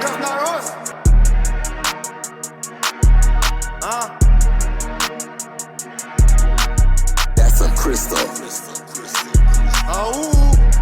говнорос. Это Crystal. Ау.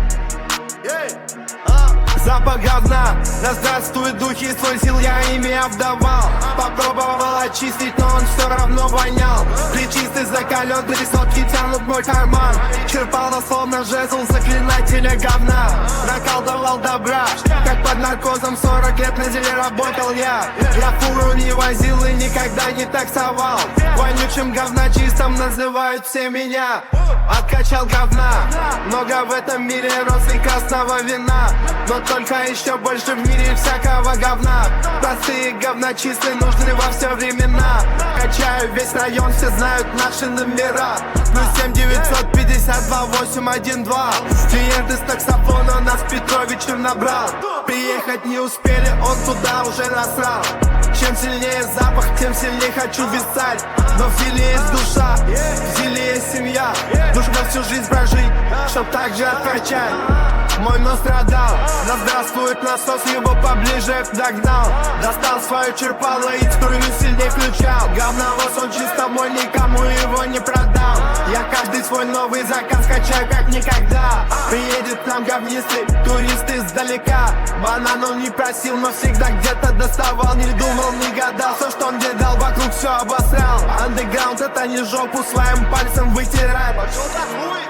Запах говна, да здравствует духи, свой сил я ими обдавал. Попробовал очистить, но он все равно вонял. Плечистый закален, 3 сотки тянут мой карман. Черпал словно жезл заклинателя говна. Наколдовал добра, как под наркозом 40 лет на деле работал я. Я фуру не возил и никогда не таксовал. Вонючим говночистом называют все меня. Откачал говна, много в этом мире роз и красного вина. Но только еще больше в мире всякого говна. Простые говночисты нужны во все времена. Качаю весь район, все знают наши номера. Плюс 7 952 812. Клиент из таксофона нас Петровичем набрал. Приехать не успели, он туда уже насрал. Чем сильнее запах, тем сильнее хочу висать. Но в деле есть душа, в деле есть семья. Нужно всю жизнь прожить, чтоб так же откачать. Мой нос страдал, да здравствует насос, его поближе догнал. Достал свое черпало и струю сильней включал. Говновоз, он чисто мой, никому его не продам. Я каждый свой новый заказ качаю как никогда. Приедет к нам говнистый турист издалека. Банан он не просил, но всегда где-то доставал. Не думал, не гадал, все, что он мне дал, вокруг все обосрал. Андеграунд, это не жопу своим пальцем вытирай. Пошел нахуй!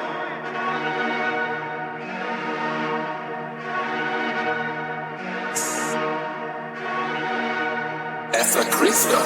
Это Crystal.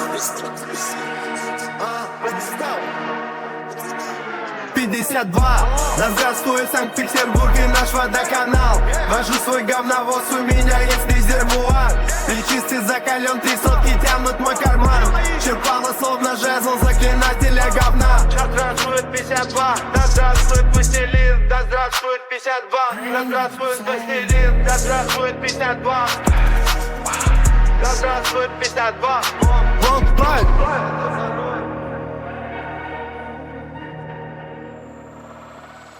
52. Да здравствует Санкт-Петербург и наш водоканал. Вожу свой говновоз, у меня есть резервуар. Плечистый закален, 3 сотки тянут мой карман. Черпало словно жезл заклинателя говна. Да здравствует 52, да здравствует пластилин. Да здравствует 52, да здравствует пластилин. Да здравствует 52. Да здравствует 52. Волк